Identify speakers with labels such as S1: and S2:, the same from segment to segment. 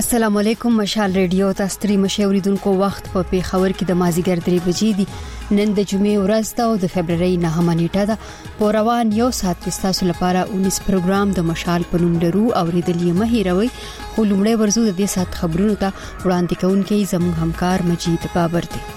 S1: السلام علیکم. مشال ریډیو تاسو ترې مشوریدونکو وخت په پیښور کې د مازیګر 3 بجې دی. نن د جمعې ورځ ده او د فبرवरी 9 نیټه ده. په روان یو ساعت کې تاسو لپاره 19 پروګرام د مشال په نوم درو او ریډلې مهیروي. خو لومړی ورزو د دې سات خبرونو ته وړاندې کوونکی زموږ همکار مجید بابر دی.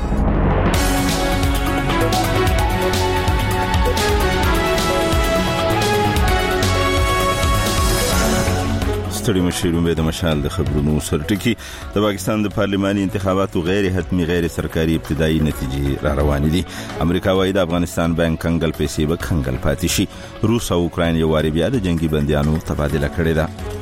S2: ستړي مشرون به د مشال د خبرونو سرټکی. د پاکستان د پارلماني انتخاباتو غیر حتمی غیر سرکاري ابتدایي نتیجې را روانې دي. امریکا وايي د افغانستان بانک کنګل پیسې به کنګل پاتې شي. روس او اوکراین یو واری بیا د جنگي بنديانو تبادله کړې ده.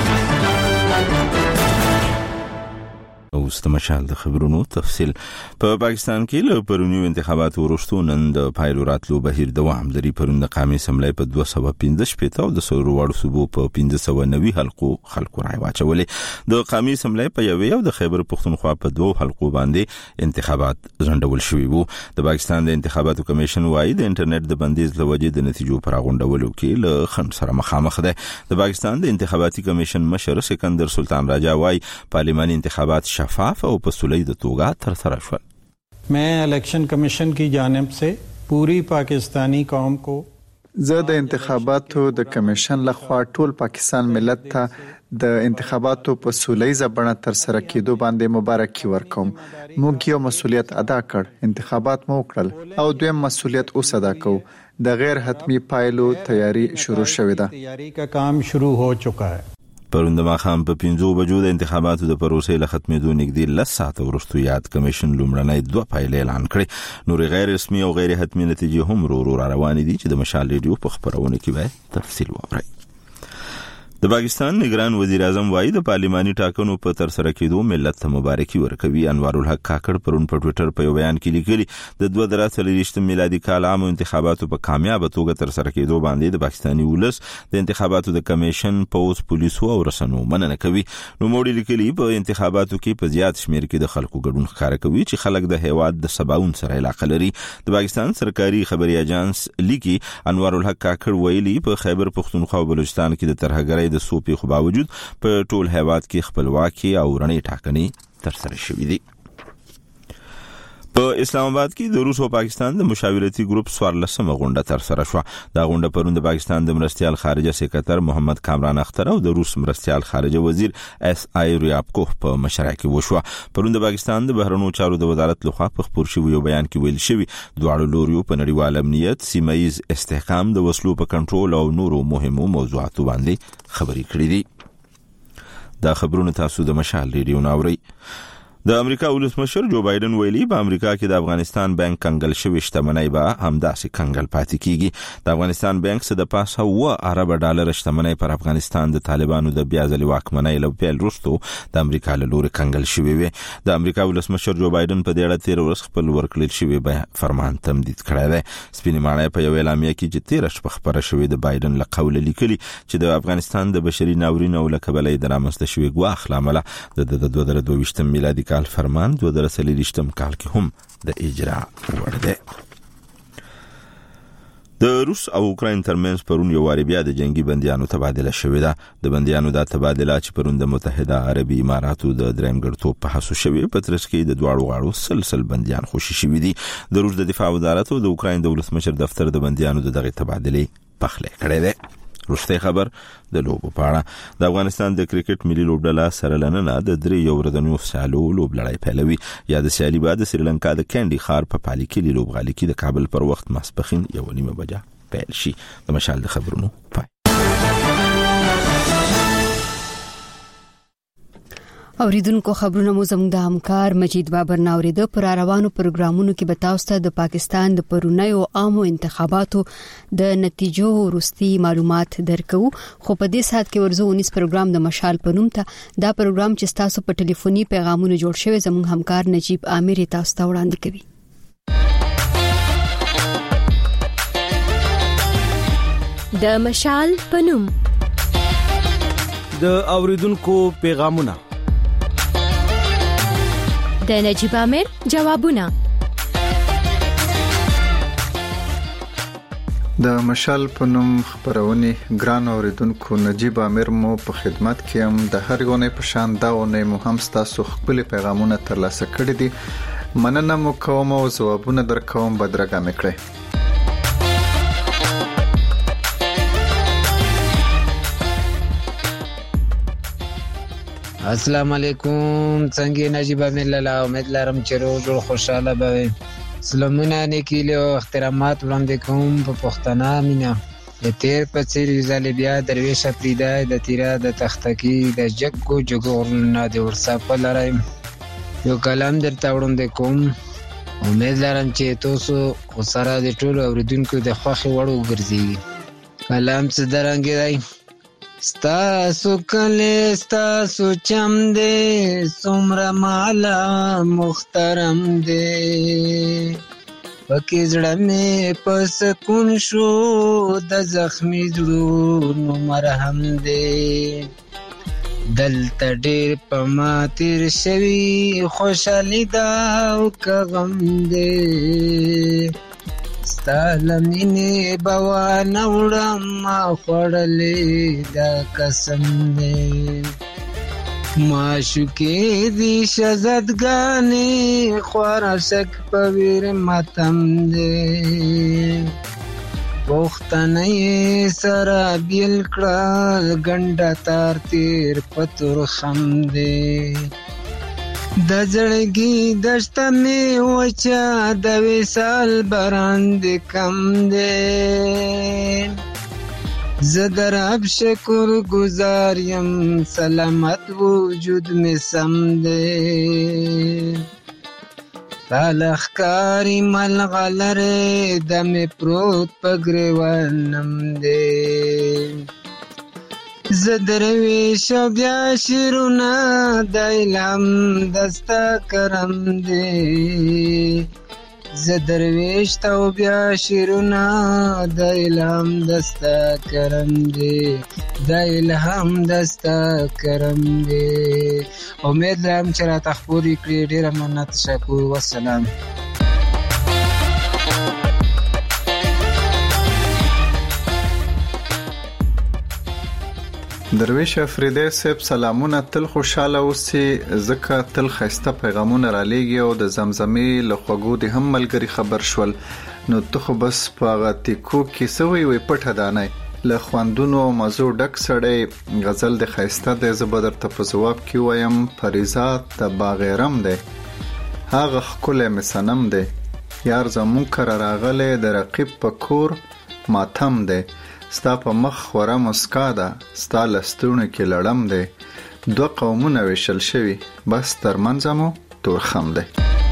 S2: اوس د مشال د خبرونو تفصیل. په پاکستان کې له پرونیو انتخاباتو وروسته نن د پایلو راتلو بهیر دوام لري. پرون د قومي اسمبلی په 215 شپېته او د سورو واړو صوبو په 1590 حلقو خلکو راي واچولې. د قومي اسمبلی په یوې او د خیبر پختونخوا په 2 حلقو باندې انتخابات ځنډول شوي وو. د پاکستان د انتخاباتو کمیشن وايي د انټرنیټ د بندیز له وجې د نتیجو پر غونډولو کې له خنډ سره مخامخ ده. د پاکستان د انتخاباتي کمیشن مشر سکندر سلطان راجا وايي پارلماني انتخابات شفاف او په سولې د توګه تر سره شول.
S3: मैं election commission की जानिब से पूरी पाकिस्तानी कौम को
S4: زه د انتخاباتو د کمیشن لخوا ټول پاکستان ملت ته د انتخاباتو په سولې ځبنه تر سره کېدو باندې مبارکي ورکوم. موږ یو مسؤلیت ادا کړ، انتخابات مو وکړل او دویم مسؤلیت اوس ادا کوو. د غیر حتمی پایلو تیاری شروع شوې ده.
S3: تیاری کا کام شروع هو چکا ہے.
S2: پرون د ماخام په 5 بجو د انتخاباتو د پروسې له ختمېدو نږدې 10 ساعته وروسته یاد کمیشن لومړنۍ 2 پایلې اعلان کړې. نور غیر رسمي او غیر حتمی نتیجې هم ورو روانې دي چې د مشال ریډیو په خبرونه کې به تفصیل ووري. د پاکستان نگران وزیر اعظم وايي د پارلماني ټاکنو په تر سره کېدو ملت ته مبارکي ورکوي. انوار الحق کاکړ پرون په ټوئیټر په یو بیان کې لیکلي د 2023 میلادي کال عام انتخاباتو په کامیاب توګه تر سره کېدو باندې د پاکستاني ولس د انتخاباتو د کمیشن پوز پولیسو او رسنیو مننه کوي. نو موړي لیکلي په انتخاباتو کې په زیات شمیر کې د خلکو ګډون ښکاره کوي چې خلک د هیواد د سباون سره علاقه لري. د پاکستان سرکاري خبري اژانس لیکي انوار الحق کاکړ ویلي په خیبر پختونخوا او بلوچستان کې د ترهګرۍ د سوپې خو باوجود په ټول هیواد کې خپلواکي او رڼې ټاکنې تر سره شوې دي. په اسلام آباد کې د روس او پاکستان د مشاورتي ګروپ 14مه غونډه تر سره شو. دا غونډه پرون د پاکستان د مرستيال خارجه سکرټر محمد کامران اختر او د روس مرستيال خارجه وزیر اس آی ریابکوف په مشرۍ کې وشو. پرون د پاکستان د بهرنیو چارو د وزارت لخوا په خبر شوی یو بیان کې ویل شوی دواړو لوريو په نړیوال امنیت، سیمایي استحکام، د وسلو په کنټرول او نورو مهمو موضوعاتو باندې خبرې کړې دي. دا خبرونه تاسو د مشال ریډیو ناوړي. د امریکا ولسمشر جو بایدن ویلي په امریکا کې د افغانستان بانک کنګل شوی شتمنۍ به همداسې کنګل پاتې کیږي. د افغانستان بانک څخه د پاسه و ارب ډالر شتمنۍ پر افغانستان د طالبانو د بیا ځلې واکمنۍ له پیل وروسته د امریکا له لوري کنګل شوی وي. د امریکا ولسمشر جو بایدن په دې اړه 13 ورځې خپل ورکړل شوی فرمان تمدید کړی دی. سپینې ماڼۍ په یو اعلامیه کې چې 13 شپه خبره شوې د بایدن له قوله لیکلي چې د افغانستان د بشري ناورین او له کبله د رامنځته شوی ګواښ له امله د 2022 میلادي کال فرمان 2023 کال کې هم د اجرا وړ دی. د روس او اوکراین ترمنځ پرون یو واری بیا د جنگي بنديانو تبادله شوې ده. د بنديانو د تبادله چې پرون د متحده عربي اماراتو د درېمګړتوب په حسو شوی په ترڅ کې د دواړو غاړو سلسله بنديان خوشي شوي دي. د روس د دفاع وزارت او د اوکراین د ولسمشر دفتر د بنديانو دغه تبادله پخله کړې ده. روسي خبر د لوبو پاړه. د افغانستان د کرکټ ملي لوبډله سره لننه د 3 ورځنیو سیالو لوبلړۍ پیلوي. یا د سیالي بعد سریلانکا د کینډي خار په پالیکي لوبغالي کې د کابل پر وخت ماسپخین 1:30 بجې پیل شي. د مشال د خبرونو پای.
S1: اوریدونکو خبرونه مو زموږ د همکار مجید بابر ناوریده. پر روانو پروګرامونو کې به تاسو ته د پاکستان د پرونیو عامو انتخاباتو د نتیجو وروستي معلومات درکو. خو په دې سات کې ورزو 19 پروګرام د مشال په نوم ته دا پروګرام چې تاسو په ټلیفوني پیغامونو جوړ شوی زموږ همکار نجیب عامر تاسو ته وړاندې کوي.
S5: د مشال په نوم
S6: د اوریدونکو پیغامونه
S5: د نجیب عامر جوابونه
S4: د مشال په نوم خبرونې ګران اوریدونکو نجیب امیر مو په خدمت کې هم د هر غونې په شان دا ونه مو هم تاسو خپل پیغامونه ترلاسه کړی دي مننه مو کوم او ځوابونه درکوم بدرګه مکړئ
S7: السلام علیکم څنګه نجیب امیر لاله امید لرم چې روز خوشاله به سلامونه نیکیله او احترامات وړاندې کوم په پښتنه مینا د تیر په څیر ځلې بیا درویش افریدا د تیرا د تختکی د جګو جګورنا د ورصفه لرایم یو کلام درته وړاندې کوم امید لرم چې تاسو سره د ټولو اوریدونکو د خوښي وړ وګرځي کلام څه درنګ دی ستاسو کله ستاسو چم دے سمرا مالا مخترم دے پکی زړه مې پس کون شو د زخمی زړونو مرهم دے دلته ډېر په ما تیر شوي خوشحالي دا او که غم دے ستا لمینې بوانه وړم ما خوړلې دا قسم دی معشوقې دي شهزادګانې خواره شک په ویر ماتم دی پښتنه یې سره بیل کړل ګنډه تار تیر په تورخم دی د زړګي دشته مې وچه د وصال باران دې کم دی زه د رب شکر ګزار یم سلامت وجود مې سم دی تا لښکاري ملغلرې دمې پروت په ګریوانم دی زه درویش او بیا شیرونه د الهام دسته کرم دی زه درویش او بیا شیرونه د الهام دسته کرم دی د الهام دسته کرم دی امید لرم چې راته خپورې کړې ډېره مننه تشکر والسلام
S4: درویش افریدی صاحب سلامونه تل خوشاله اوسئ ځکه تل خسته پیغامونه را لېږي او د زمزمې له خوږو د هم ملګری خبر شول نو ته خو بس په هغه تیکو کې سوی وي پټه دانه له خواندونو او مزو ډک سړی غزل د خسته د زبدر ته په جواب کې وایم فریضات د باغیرم دی هغه خپل مسنم دی یار زمون کر راغله د رقیب په کور ماتم دی ستا په مخ خوره مسکا ده ستا لستونه کې لړم دی دو قومونه ویشل شوي بس ترمنځ مو تورخم دی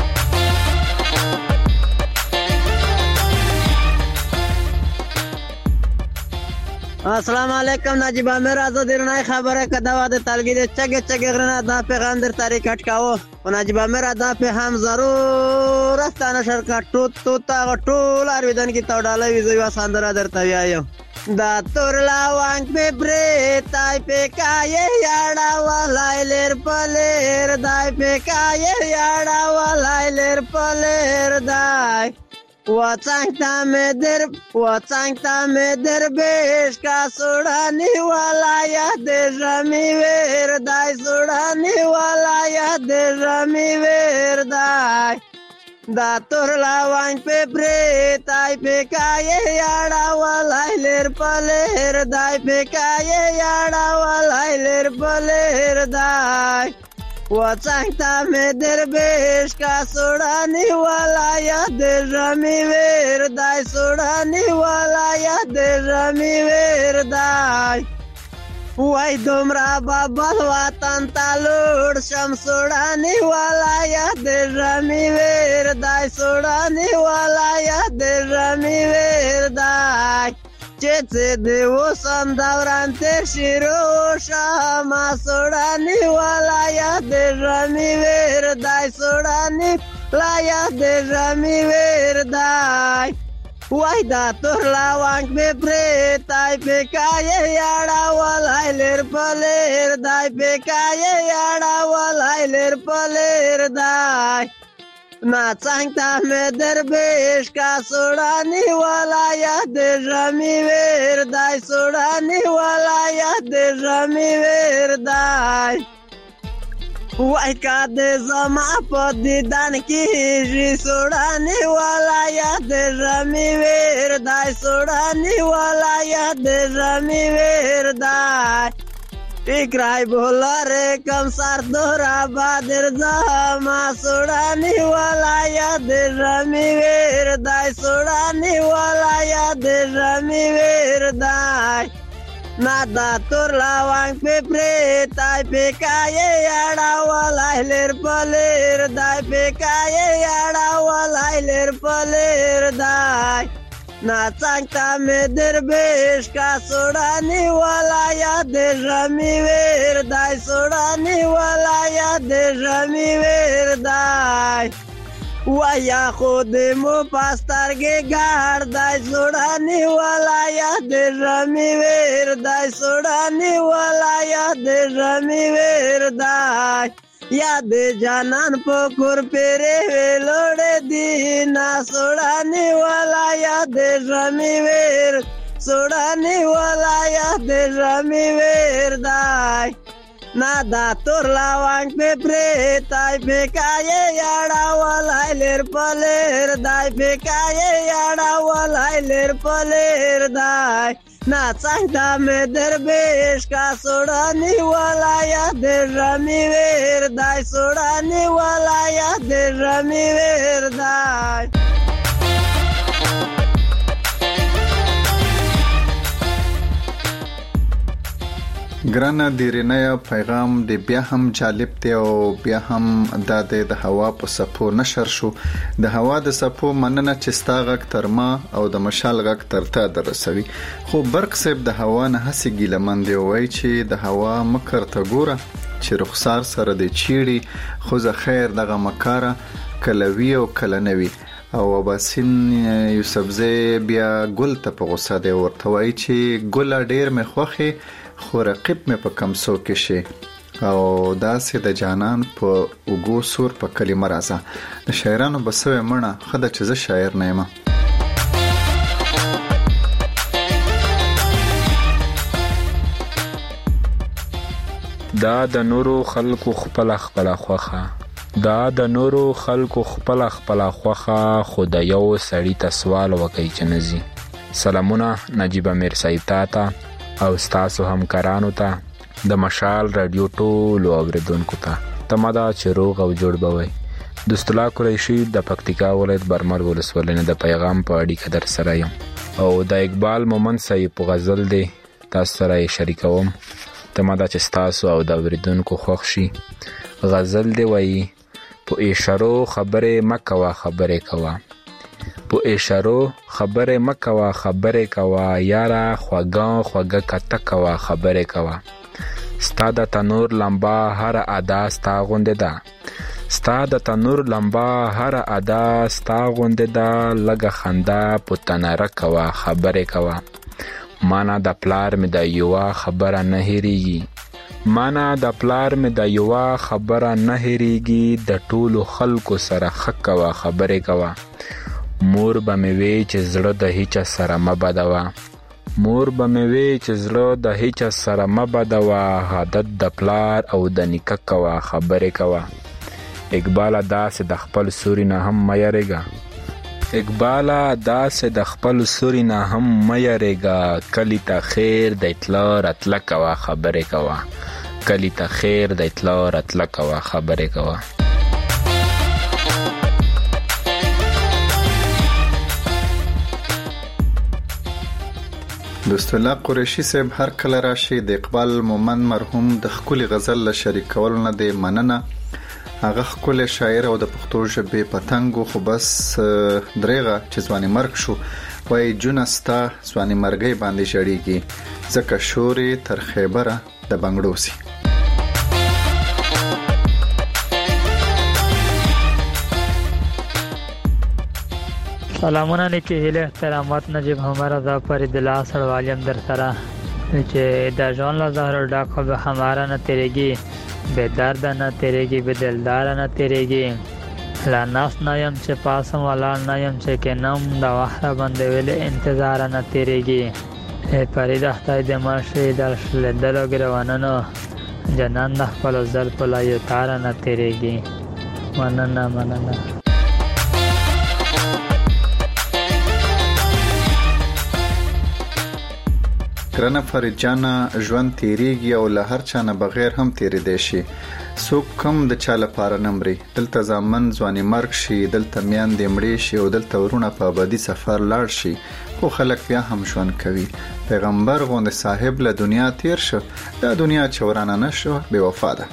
S8: السلام علیکم نجیب امیر آزاد رنای خبره کده و د تلگی د چگ غرنه دا پیغام در تاریخ اٹکاو و نجیب امیر دا په هم ضرور استانه شرکا توتا ټول ارویدن کی تو ډاله وی زو ساندرا در تویایم دا تور لاوانگ په برتای په کای یاړه ولایلر پلر دای په کای یاړه ولایلر پلر دای وڅنګ تا مې در بیش کا سړانی ولایت ژمی ور دای سړانی ولایت ژمی ور دای دا تور لاوان په برتای په کای یاړه ولایلر پلر دای په کای یاړه ولایلر پلر دای وڅنګ تا مې در بیش کا سړانی ولایت ژمی ور دای سړانی ولایت ژمی ور دای وای دومره بابل وطن تلوړ شم سړانی ولایت ژمی ور دای سړانی ولایت ژمی ور دای چې دې وسم دوران تر شیرو شما سړانی ولایت ژمی ور دای سړانی ولایت ژمی ور دای وای دا تور لاوانگ په برتای په کای یاړه ولایلر پلر دای په کای یاړه ولایلر پلر دای ناڅنګ ته مې درویش کا سوړانی ولایت ژمی وردای سوړانی ولایت ژمی وردای وای کا دې زما په دیدن کېږي سوړانی ولایت ژمی وردای سوړانی ولایت ژمی وردای اکرای بولاره کم سر دورا بادر زما سوړانی ولایت ژمی وردای سوړانی ولایت ژمی وردای نادا تور لاوانګ په پریتای پکای یاړه ولای لر پلر دای پکای یاړه ولای لر پلر دای ناڅنګ ته مې درویش کا سوړانی ولایت ژمی وردای سوړانی ولایت ژمی وردای ویا خود مو پاسترګې ګاړدای سوړانی ولایت ژمی وردای سوړانی ولایت ژمی وردای یاد جانان پکور پیره ویلوړ دینا سوړانی ولایت ژمی ور سوړانی ولایت ژمی وردای نادا تور لاوانګ په پریتای پکای یاړه ولای لر پلر دای پکای یاړه ولای لر پلر دای ناڅنګ ته مې درویش کا سوړانی ولایت ژمی وردای سوړانی ولایت ژمی وردای
S4: ګرانه دیرینه پیغام دی بیا هم جالب دی او بیا هم د هوا په سپو نشر شو د هوا د سپو مننه چې ستا غږ تر ما او د مشال غږ تر تا درسوي خو برق صاحب د هوا نه هسې ګیلمن دی وای چې د هوا مکر ته ګوره چې رخسار سره د چیړي خو زه خیر دغه مکاره کلوي او کلنوي او اباسین یوسفزی بیا ګل ته په غوسه دی ورته وای چې ګل ډیر مې خوخه خو رقیب مې په کمسو کې شي او داسې د جانان په وګو سور په کلمه راځه د شاعرانو بسوي مړه خدای چې زه شاعر نه یم
S9: دا د نورو خلکو خپل خوخه دا د نورو خلکو خپل خوخه خو د یو سړی ته سوال وکړي چې نزي سلامونه نجیب امیر صاحب ته او ستاسو همکارانو ته د مشال رادیو ټولو اوریدونکو ته تمدا چې روغ او جوړ بوي دوست الله قریشی د پکتیکا ولایت برمل ولسوالۍ د پیغام په اړیکه در سره یم او د اقبال مومند صاحب په غزل دی تاسو سره شریکوم تمدا چې ستاسو او د اوریدونکو خوښ شي غزل دی وایي په اشارو خبره مکوا خبره کوا په اشارو خبره مکوا خبره کوا یارا خوګه کته کوا خبره کوا ستا د تنور لمبا هر ادا ستا غونډه ده ستا د تنور لمبا هر ادا ستا غونډه ده لګه خندا پتنره کوا خبره کوا مانا د پلار می د یوا خبره نه هریږي مانا د پلار می د یوا خبره نه هریږي د ټولو خلکو سره خکوا خبره کوا مور به مې وی چې زړه د هیچ سره مبدوا مور به مې وی چې زړه د هیچ سره مبدوا عادت د پلار او د نیکه کوا خبره کوا اقبال داسې د خپل سوري نه هم مېریګا اقبال داسې د خپل سوري نه هم مېریګا کلی ته خیر د اطلاع راتل کوا خبره کوا کلی ته خیر د اطلاع راتل کوا خبره کوا
S4: دوست الله قریشی صاحب هر کله راشي د اقبال مومند مرحوم د خپل غزل شریکول نه دی مننه هغه خپل شاعر او د پښتو ژبې پتنګو خو بس درېغه چې ځواني مرګ شو وای جونستا ځواني مرګي باندې شړیږي ځکه شوري تر خیبره د بنگړوسی
S10: سلامونه نیکی هیله احترامات نجیب हमारा दा पर दिला सड़वाली अंदर सरा چې دا جون لا زهر ډاکو به हमारा نه تیریږي بے درد نه تیریږي بے دلدار نه تیریږي لا ناس نایم چې پاسم ولاړ نایم چې کنم د وخت باندې ویل انتظار نه تیریږي پرېدا خدای دې ماشي در شلدلو ګروانانو جنان د خپل ځل په لایو تار نه تیریږي مننه
S4: ګرانه فریجانا ژوند تیریږي او له هر چا نه بغیر هم تیری دی شي څوک کم د چا لپاره نمري دلته ځامن ځواني مرګ شي دلته میان د مړې شي او دلته ورونه په ابدي سفر لاړ شي خو خلک بیا هم ژوند کوي پیغمبر غوند صاحب له دنیا تیر شو دا دنیا چورانه نشو بے وفا ده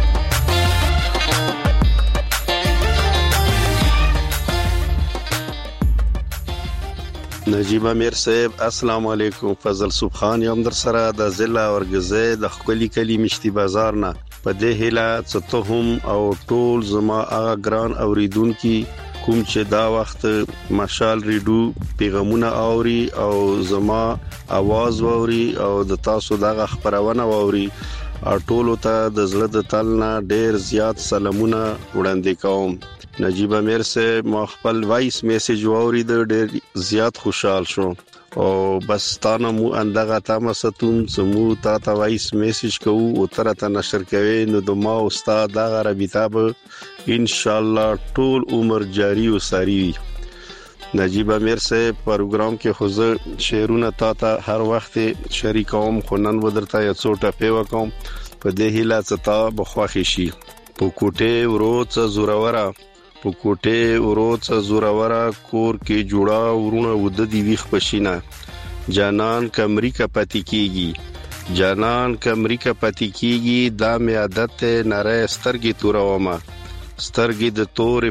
S11: نجیب امیر صاحب السلام علیکم فضل سبحان یم در سره د ضلع اورګزه د خپلی کلی مشتي بازار نه په دې هله څته هم او ټول زما هغه ګران اوریدونکو کوم چې دا وخت مشال ریډو پیغامونه اوري او زما आवाज ووري او د تاسو دغه خبرونه ووري ټول ته د زړه د تل نه ډیر زیات سلامونه وړاندې کوم نجیب امیر سے خپل وایس میسج ووري د ډیر زیات خوشحال شو او بس تاسو مو اندغه تاسو سمو تا وایس میسج کوو او تر ته نشر کوي نو د ما استاد دغه رابطه به ان شاء الله ټول عمر جاری او ساری نجیب امیر سے پروګرام کې خوځ شعرونه تا هر وخت شریکوم خنن ودرته یو څوټه پیو کوم په دې هیله تا بخواخي شي په کوټه وروڅ زورورا په کوټه وروڅ زورورا کور کې جوړا ورونه ود دی ویخ پښینا جانان کمری کا پتی کیږي دا می عادت نره سترګي توروما سترګي د تورې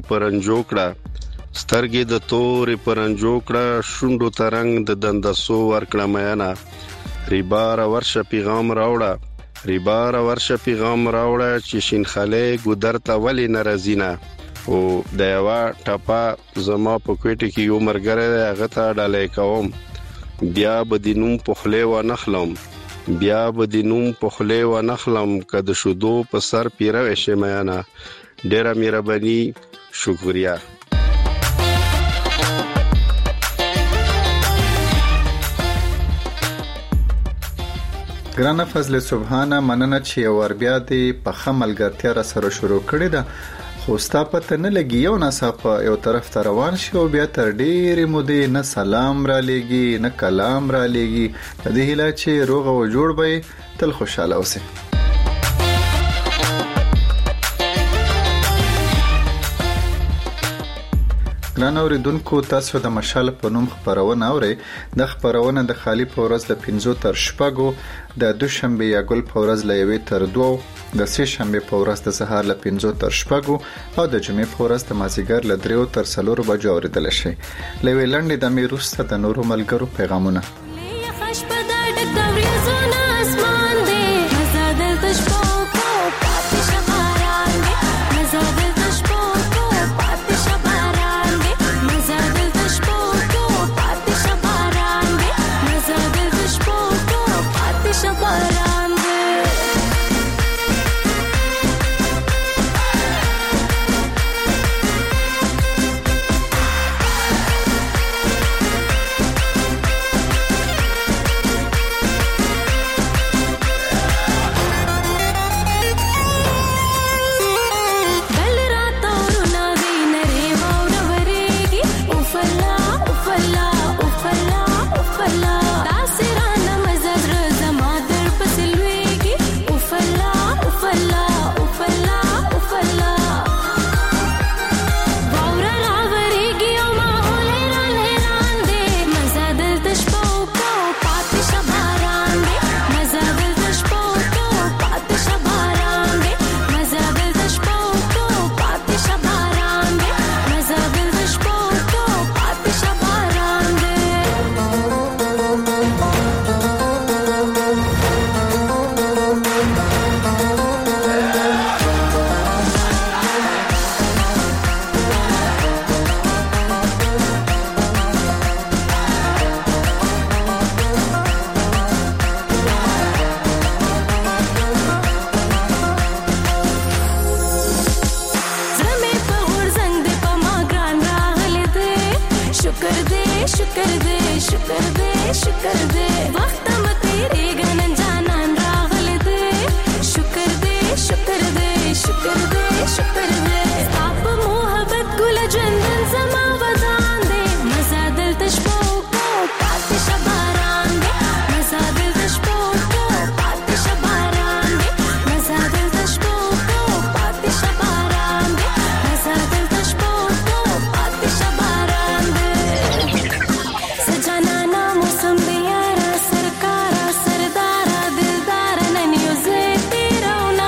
S11: پرنجوکړه شوندو ترنګ د دندسو ورکړه میانا ریبار ورشه پیغام راوړه چې شینخاله ګدرته ولی ناراضینا او د یوا ټپا زما په کوټه کې یو مرګره هغه ته ډالې کوم بیا بدینوم پخله و نخلم کده شودو په سر پیره وشه میانا ډیره مهرباني شکریا
S4: ګرانه فضل سبحانه مننه چې ور بیا دی په خملګرتیا را سره شروع کړی دا خو ستا پته نه لګي یو ناڅاپه یو طرف ته روان شي او بیا تر ډېرې مودې نه سلام را لېږي نه کلام را لېږي په دې هیله چې روغ او جوړ به تل خوشاله اوسې ګران اوریدونکو تاسو د مشال په نوم خبرونه اورئ د خبرونه د خالی په ورځ له 5 تر 6 د دوشنبه یا ګل په ورځ له 1 تر 2 د سه شنبه په ورځ د سهار له 5 تر 6 او د جمعې په ورځ د مازیګر له 3 تر 4 بجو اوریدل شي لوي لنډه د میروسته د نورو ملګرو پیغامونه
S12: शुक्र दे शुक्र दे शुक्र दे शुक्र दे वक्त म तेरे गनन जानन रागल दे शुक्र दे शुक्र दे शुक्र दे शुक्र दे आप मोहब्बत गुल जंदन समा वदान दे मजा दिल तशबो को पाती शबारान दे मजा दिल तशबो को पाती शबारान दे मजा दिल तशबो को पाती शबारान दे मजा दिल तशबो को पाती शबारान दे सजना ना मौसम दियारा सरकारा सरदारा दिलदारा ननियो से तेरा ना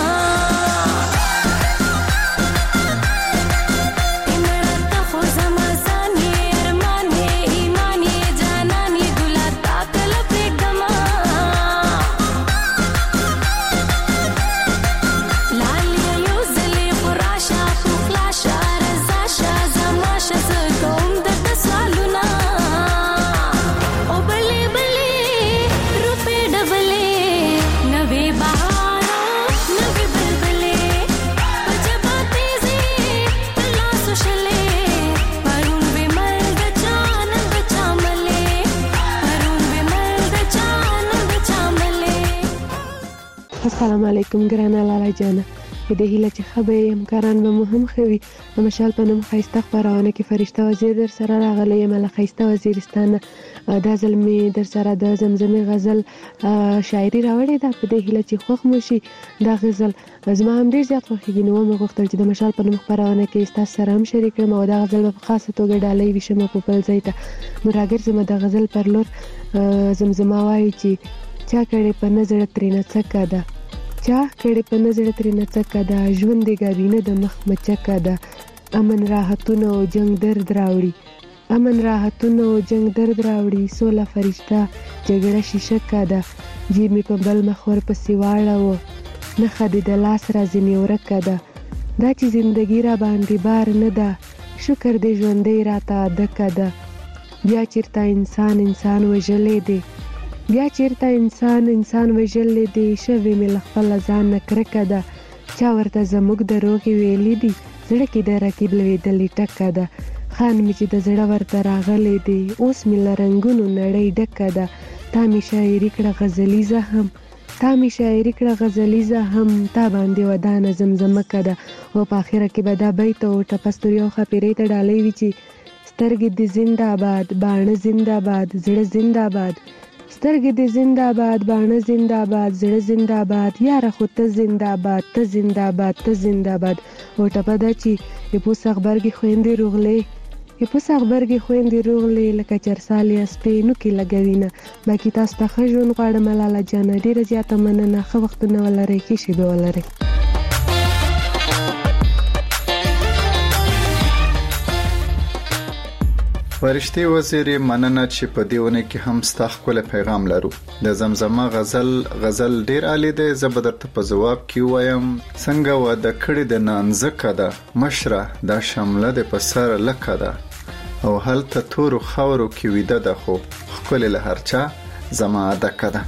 S13: السلام علیکم ګرانه لالا جانه په دې هیله چې خبرې همکاران به مو هم ښه وي. د مشال په نوم ښایسته خپرونه کې فرشته وزیر در سره راغلی یم له ښایسته وزیرستان. دا ځل مې در سره د زمزمې غزل شاعري راوړې ده، په دې هیله چې خوښ مو شي. دا غزل زما هم ډېر زیات خوښېږي، نو ومې غوښتل چې د مشال په نوم خپرونه کې ستاسو سره هم شریک کړم او دا غزل به په خاصه توګه ډالۍ ویشم په بل ځای ته. نو راګرځم د غزل پر لور. زمزمه وایي چې چا کړې په نظر ترېنه څکه ده، چا کړې په نظر ترېنه څکه ده، ژوند د ګابینه د مخ مچکه ده. امن راحتونه او جنگ درد راوړي، امن راحتونه او جنگ درد راوړي، سوله فرشته جګړه شیشکه ده. جیب مې په بل مخ ورپسې واړوه، نښه دې د لاس راځنې ورکه ده. دا چې زندګي را باندې بار نه ده، شکر دې ژوندی راته دکه ده. بیا چېرته انسان وژلی دی، بیا چېرته انسان وژلی دی، شوې مې له خپله ځان نه کرکه ده. چا ورته زموږ د روغې ویلي دي، زړه کې د رقیب لوېدلې ټکه ده. خان مې چې د زړه ورته راغلی دی، اوس مې له رنګونو نړۍ ډکه ده. تا مې شاعري کړه غزلیزه هم، تا مې شاعري کړه غزلیزه هم، تا باندې ودانه زمزمکه ده. او په آخره کې به دا بیت او ټپستور یو ښاپیرۍ ته ډالۍ وي چې سترګې دې زنده‌باد، باڼه زنده‌باد، زړه زنده‌باد. سترګې دې زنده‌باد، باڼه زنده‌باد، زړه زنده‌باد، یاره خو ته زنده‌باد، ته زنده‌باد، ته زنده‌باد. او ټپه ده چې یپوس غبرګې خویندې روغلې، یپوس غبرګې خویندې روغلې، لکه چرسالې سپینو کې لګوینه. باقي تاسو ته ښه ژوند غواړم لاله جانه، ډېره زیاته مننه. ښه وختونه ولرئ، ښې شېبې ولرئ.
S4: فرشتي وزیرې مننه چې په دې ونه کې هم ستا ښکلی پیغام لرو. د زمزمه غزل ډیر عالی دی. زه به درته په ځواب کې وایم څنګه واده کړې د نانځکه ده، مشره دا شمله د په سر لکه ده، او هلته تورو خاورو کې ویده ده، خو ښکلی له هر چا زما دکه ده.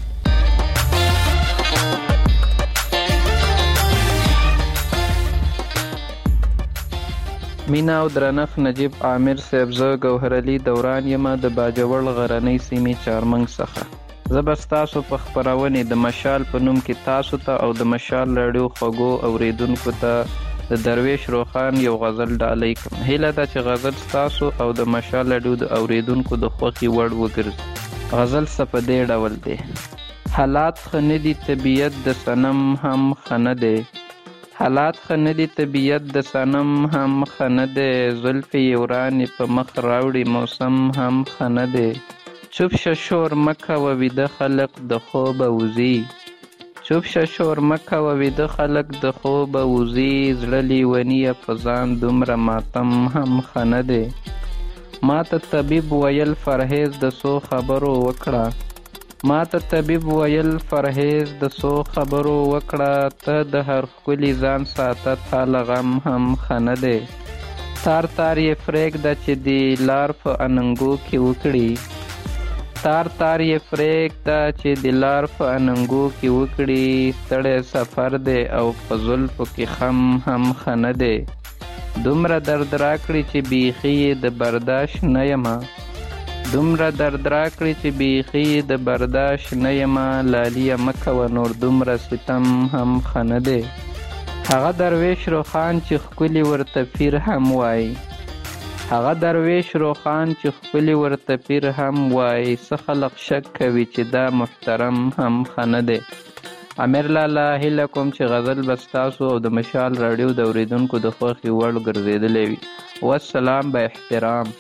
S14: مینا او درنښت نجیب عامر صاحب، زه ګوهر علي دوران یم د باجوړ غرنۍ سیمې چارمنګ څخه. زه به ستاسو په خپرونې د مشال په نوم کې تاسو ته او د مشال راډیو خوږو اوریدونکو ته د درویش روخان یو غزل ډالۍ کړم. هیله ده چې غزل ستاسو او د مشال راډیو د اوریدونکو د خوښې وړ وګرځي. غزل څه په دې ډول دی: حالات ښه نه دي، طبیعت د صنم هم ښه نه دی، حالات ښه نه دي، طبیعت د صنم هم ښه نه دی، زلفې یې ورانې په مخ راوړي، موسم هم ښه نه دی. چوپ شه شور مه کوه، ویده خلک د خوبه وځي، چوپ شه شور مه کوه، ویده خلک د خوبه وځي، زړه لیونیه په ځان دومره ماتم هم ښه نه دی. ما ته طبیب ویل فرهیز د څو خبرو وکړه، ما ته طبیب ویل فرهیز د څو خبرو وکړه، ته د هر ښکلي ځان ساته، تا له غم هم ښه نه دی. تار تار یې پرېږده چې د لار په اننګو کې وکړي، تار تار یې پرېږده چې د لار په اننګو کې وکړي، ستړی سفر دی او په زلفو کې خم هم ښه نه دی. دومره درد راکړي چې بیخي د برداشت نه یمه دومره درد راکړي چې بیخي د برداشت نه یمه لالیه مه کوه نور دومره ستم هم ښه نه دی هغه درویش روخان چې ښکلي ورته پیر هم وایي هغه درویش روخان چې ښکلي ورته پیر هم وایي څه خلق شک کوي چې دا محترم هم ښه نه دی امیر لالا هیله کوم چې غزل به ستاسو او د مشال راډیو د اورېدونکو د خوښې وړ ګرځېدلی وي والسلام به احترام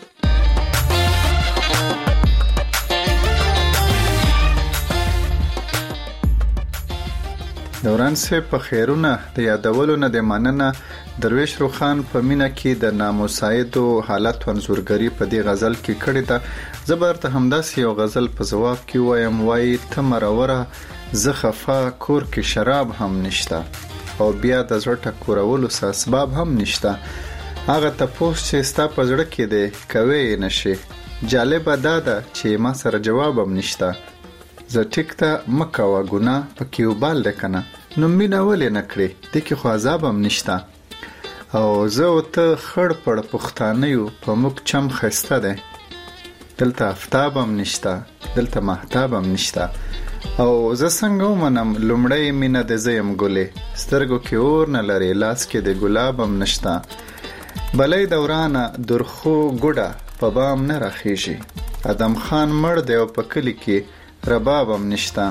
S4: دوران صاحب په خیرونه د یادولو نه د مننه درویش روخان په مینه کې د نامساعدو حالت انځورګری په دې غزل کې کړی ده زبر ته همداسې یو غزل په جواب کې وایم وای ته مروره زه خفا کور کې شراب هم نشته او بیا د زړه ټکورولو اسباب هم نشته هغه تاسو چې ستا په زړه کې دی کوي نشي جالب ده چې ما سره جواب هم نشته زه ټیک ته مکه وا ګنا پکې وبال لکنه نو مینا ولې نکړي د کې خو عذاب هم نشته او زه او ته خړ پړ پښتانه یو په موږ چم خسته ده دلته افتاب هم نشته دلته محتاب هم نشته او زه څنګه ومنم لومړی مینا د زیم ګلې سترګو کې اور نه لري لاس کې د ګلاب هم نشته بلې دورانه درخو ګډه په بام نه راخیږي ادم خان مړ دی او په کلی کې رباب هم نشته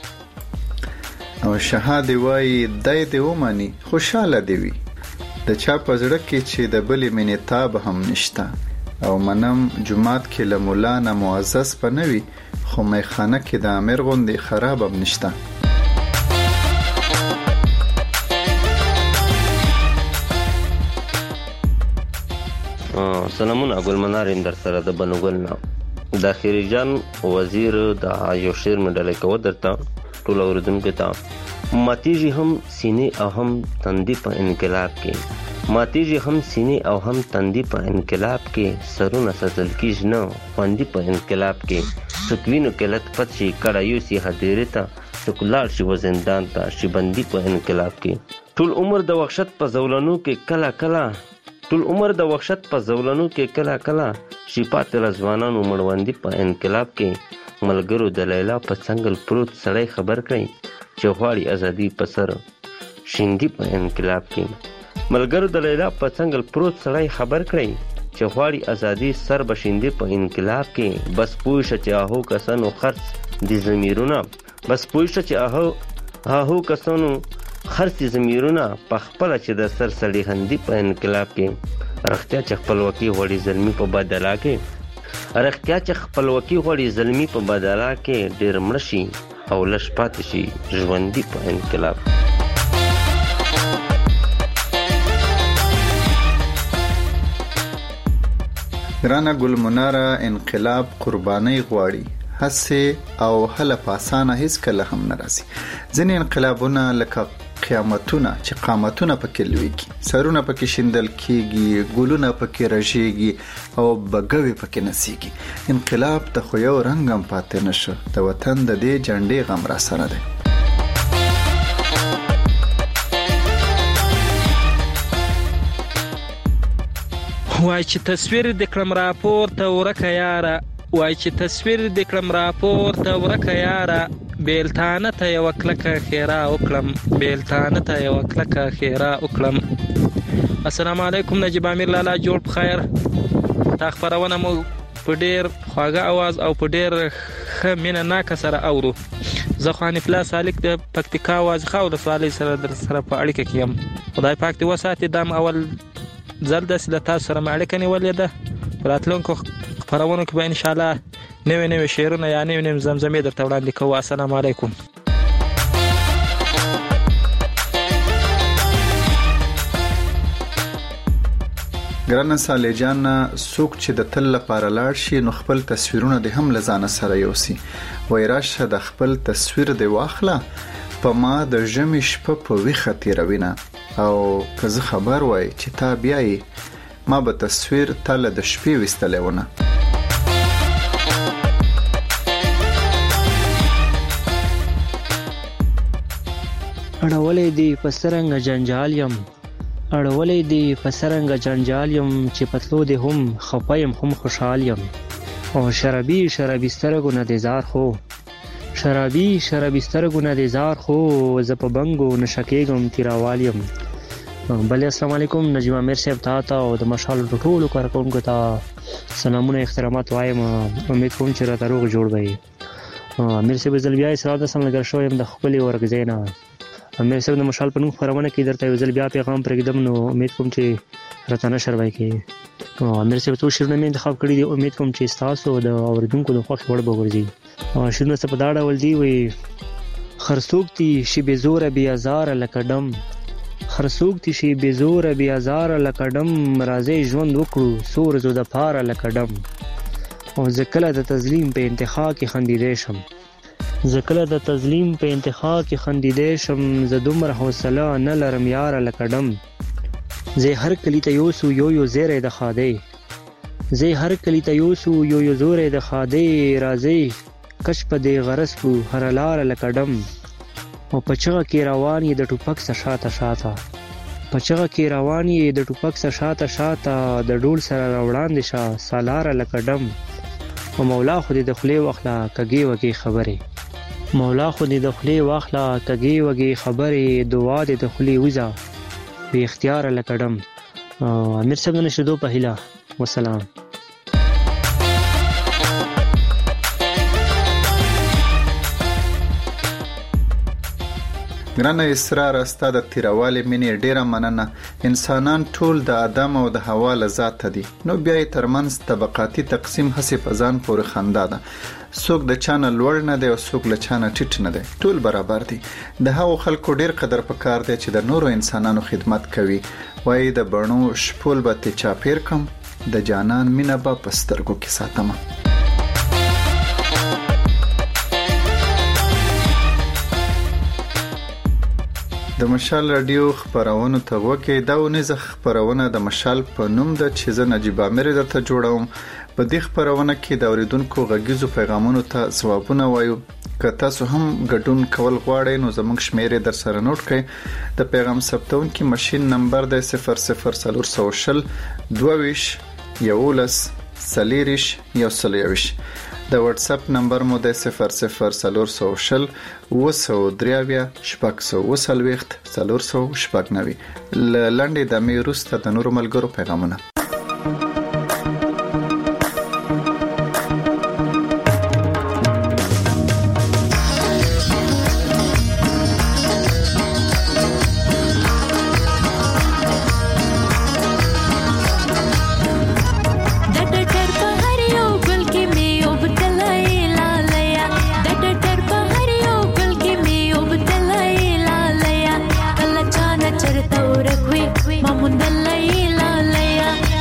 S4: او شهادي وای دای دی ومني خوشاله دی وي د چا په زړه کې چې د بلې مینې تاب هم نشته او منم جمعات کې له مولانا معزز په نوي خو میخانه کې د امیر غوندې خراب هم نشته
S15: سلامونه ګلمنار در سره د بنوګل نه د خیرجان وزیر د یو شعر مډلې کو درته ټول اوردونکو ته ماتیږي هم سینې او هم تندې په انقلاب کې ماتیږي هم سینې او هم تندې په انقلاب کې سرونه سزل کیږي نه خوندې په انقلاب کې سکوینو کلت پد شي کړه یو سی هدیره ته سکولار شي وزندان ته شي بندي په انقلاب کې ټول عمر د وحشت په زولانو کې کلا کلا ټول عمر د وحشت په زولانو کې کلا کلا شي پاتې رضوانانو مړوندې په انقلاب کې ملګرو د لیلا په څنګل پروت سړی خبر کړي چې غواړي ازادي په سر شیندي په انقلاب کې ملګرو د لیلا په څنګل پروت سړی خبر کړي چې غواړي ازادي سر بشیندي په انقلاب کې بس پوښ چې اهو کسانو خرڅ دي ضمیرونه بس پوښ چې اهو کسانو خرڅ ضمیرونه په خپل چې د سر سړی هندي په انقلاب کې رختیا چې خپلواکي غوړي ظلمي په بدلا کې رختیا چې خپلواکي غوړي ظلمي په بدلا کې ډیر مړشي او لش پاتې شي ژوندۍ په انقلاب
S4: ګرانه ګلمناره انقلاب قرباني غواړي هڅه او هله پاسانه هیڅ کله هم ناراضي ځینې انقلابونه لکه قیامتونه چې قامتونه پکې لويږي سرونه پکې شیندل کیږي ګلونه پکې رژيږي او بګوي پکې نسيږي انقلاب ته خو یو رنگم پاتې نشو د وطن د دې جنډې غم را سره ده
S16: وای چې تصویر د کلم راپور ته ورکه یاره وای چې تصویر د کلم راپور ته ورکه یاره بیلتانه ته یو کلکه خیره وکړم بیلتانه ته یو کلکه خیره وکړم السلام علیکم نجیب امیر لالا جوړ بخیر تا خبرونه مو په ډیر خواږه आवाज او په ډیر خمینه ناک سره اورو زه خو انفلا سالک د پکتیکا आवाज خاور سوالي سره در سره په اړیکه کې یم خدای پاک دې وساتي دم اول زلد سره تاسو سره اړیکه نیولې ده راتلونکو خبرونه کې به ان شاء الله نوې شعرونه یا نوې زمزمې درته وړاندې کوو السلام علیکم
S4: ګرانه صالح جان څوک چې د تل لپاره لاړ شي نو خپل تصویرونه د هم لزانه سره یوسي وای راشه د خپل تصویر دی واخله په ما د ژمي شپه په ویخه تیروینه او که زه خبر وای چې تا بیاي ما به تصویر تل د شپې وستلونه
S17: اړولې دی په سرنګ جنجال یم اړولې دی پسرنګ جنجال یم چې پتلو دی هم خپایم هم خوشحال یم او شرابي سترګو نه دزار خو شرابي سترګو نه دزار خو ز په بنګو نشکېګم تیراوال یم. بله السلام علیکم نجیب امیر صاحب ته او د مشال ټولو کارکونکو ته سلامونه احترامات وایم. امید کوم چې راته روغ جوړ وي. امیر صاحب زل بیا اسلام د سم لګر شو يم د خپل ورګ زینا. امیر صاحب د مشال په نوم خبرونه کې درته یو ځل بیا پیغام پرېږدم نو امید کوم چې راته نشر وای کې. امیر صاحب څو شیرونه مې انتخاب کړی دي. امید کوم چې تاسو د اوریدونکو د خوښ وړ وګرځي. شیرونه څه په داړه ول دی وي خرڅوک تی شی به زور بیا زار لکډم خرڅوک تی شی به زور بیا زار لکډم راځي ژوند وکړو سور زو د پاره لکډم. او ذکر د تظلیم په انتخاب کې خندیدې شم ذکر د تظلیم په انتخاب کې خندیدې شم ز دومره حوصله نه لرم یار لکډم. زه هر کلی ته یوسو یو زیره د خاده زه هر کلی ته یوسو یو زوره د خاده راځي کش په دې غرس کو هر لار لکډم. او پچغه کې روان یې د ټوپک سره شاته پچغه کې روان یې د ټوپک سره شاته د ډول سره روړاندې شه سالار لکډم. او مولا خو دې د خلی واخلا کګي وګي خبره مولا خو دې د خلی واخلا کګي وګي خبره دعا دې د خلی وزا به اختیار لکډم. امیر صاحب نشدو په هیله والسلام.
S4: ګرانه اسرار استاد تیرواله مینې ډیره مننه. انسانان ټول د آدم او د حوا له ذات دي نو بیا یې ترمنځ طبقاتي تقسیم هسې په ځان پورې خندا ده. څوک د چانه لوړ نه دی او څوک له چانه ټیټ نه دی ټول برابر دي. د هغو خلکو ډیر قدر پکار دی چې د نورو انسانانو خدمت کوي. وایي د بڼو شپول به تی چاپیر کم د جانان مینه به په سترګو کې ساتمه. د مشال رادیو خبرونه ته وکي دا ونیزه خبرونه د مشال په نوم د چې زه نجیب امیر درته جوړوم. په دې خبرونه کې د اوریدونکو غږیزو پیغامونو ته ځوابونه وایو. که تاسو هم ګډون کول غواړئ نو زموږ شمیرې در سره نوٹ کړئ. د پیغام ثبتونکي ماشين نمبر د 00420 22 11 سلیریش یو سلیویش. د واتس اپ نمبر مو د 00420 وسودریاویا شپږ وسلويخت 499 لنډې د میروسته د نورو ملګرو پیغامونه.
S12: چرته ورکوي ما مونږ لای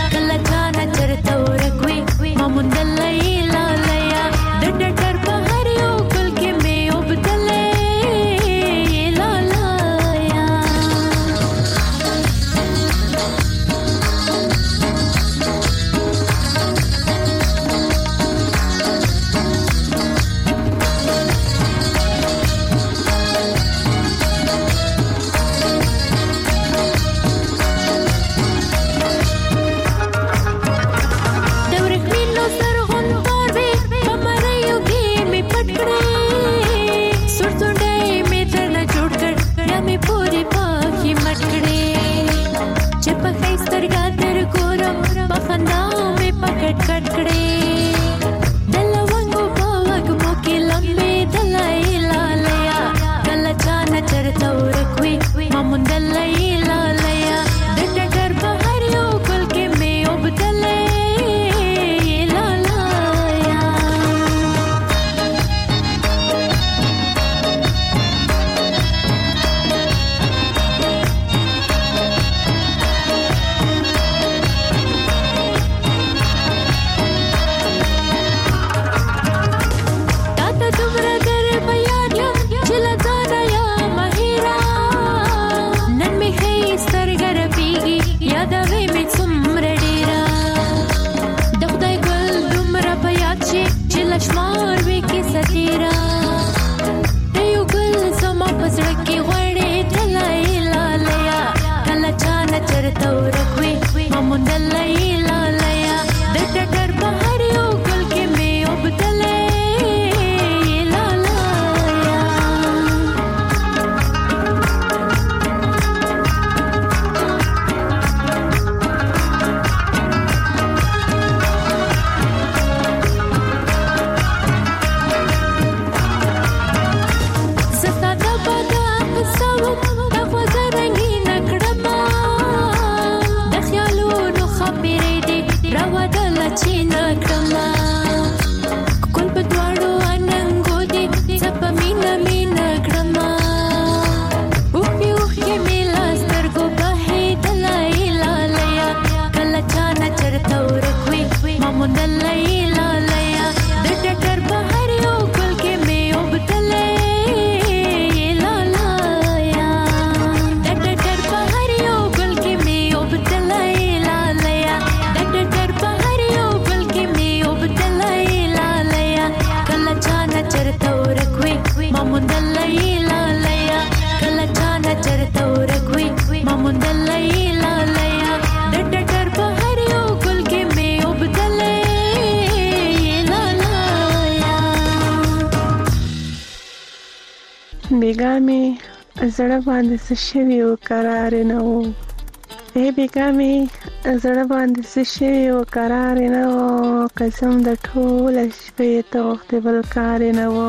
S13: بیګا مې زړه باندې څه شوي و قرار نه و بیګا مې زړه باندې څه شوي و قرار نه و قسم د ټوله شپې ته وختې بل کار نه و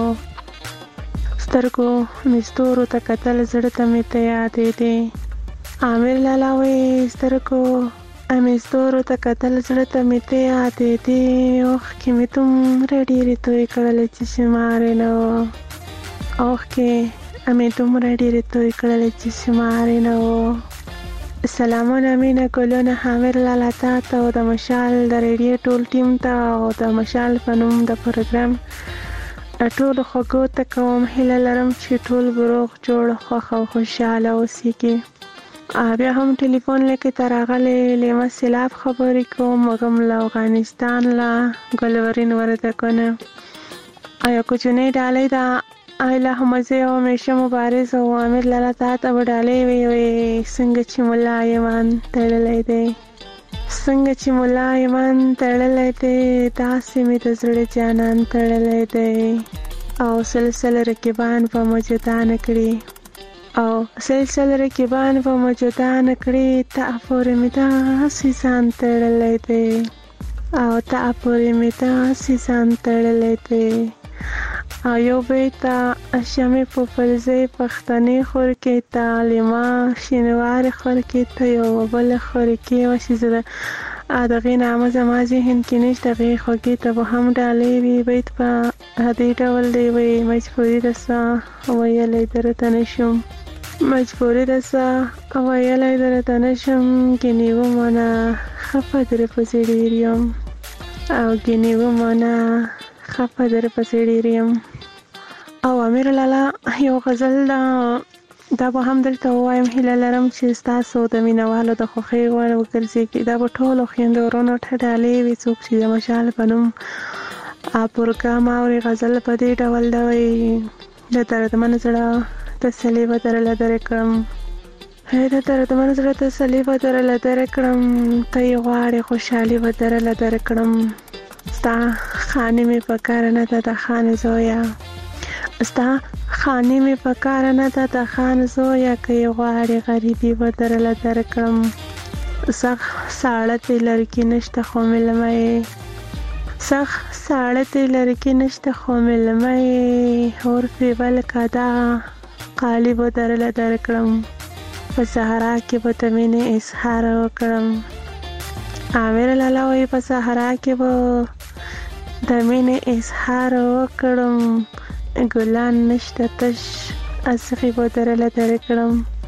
S13: سترګو مې ستورو ته کتل زړه ته مې ته یادې دي عامر لالا وایي سترګو مې ستورو ته کتل زړه ته مې ته یادې دي اوښکې مې دومره ډېرې تویې کړلې چې شمار یې نه و اوښکې مې دومره ډېرې تویې کړلې چې شمار یې نه و سلامونه مینه ګلونه عامر لالا تا ته او د مشال د ریډیو ټول ټیم ته او د مشال په نوم د پروګرام ټولو خوږو ته کوم هیله لرم چې ټول به روغ جوړ خوښ او خوشحاله اوسیږي بیا هم ټلیفون لکه ته راغلی لیمه سیلاب خبرې کوم وږم له افغانستان له ګلورین وردګونه یا کوچنۍ ډالۍ ده ایله همزه او همیشه مبارز او عامر لالا تا ته به ډالۍ وي څنګه چې ملا ایمان تړلی دی څنګه چې ملا ایمان تړلی دی داسې مې د زړه جانان تړلی دی او سلسله رقیبان به مو جدا نه کړي او سلسله رقیبان به مو جدا نه کړي تا پورې مې داسې ځان تړلی دی او تا پورې مې داسې ځان تړلی دی او یو بیت شمې په فلزې پښتنې خور کې تعلیمه شینوار خور کې ته یو بل خور کې وشي زده دغې نامه زما ذهن کې نشته هغې خوږې ته به هم ډالۍ وي بیت په دې ډول دی وایي مجبوري ده څه ویلی درته نه شم مجبوري ده څه ویلی درته نه شم ګینې ومنه خفه در پسې ډېر یم او ګینې ومنه خفه در پسې ډېر یم او امیر لالا یو غزل دا به هم درته ووایم هیله لرم چې ستاسو د مینهوالو د خوښۍ وړ وګرځېږي دا به ټولو خویندو ورونو ته ډالۍ وي څوک چې د مشال په نوم پروګرام اوري غزل په دې ډول ده وایي د دردمن زړه تسلي به درله درې کړم د دردمن زړه تسلي به درله درې کړم ته یې غواړې خوشحالي به درله درې کړم ستا خانې مې په کار نه ده د خان زویه ستا خانې مې په کار نه ده د خان زویه که یې غواړې غریبي به درله درکړم سخت ساړه دې لرګي نشته خو مېلمه یې سخت ساړه دې لرګي نشته خو مېلمه یې اور پرې بل که دا قالي به درله درکړم په صحرا کې به د مینې اظهار وکړم عامر لالا وایي په صحرا کې به د مینې اظهار وکړم ګلان نشته تش اصغي به درله درې کړم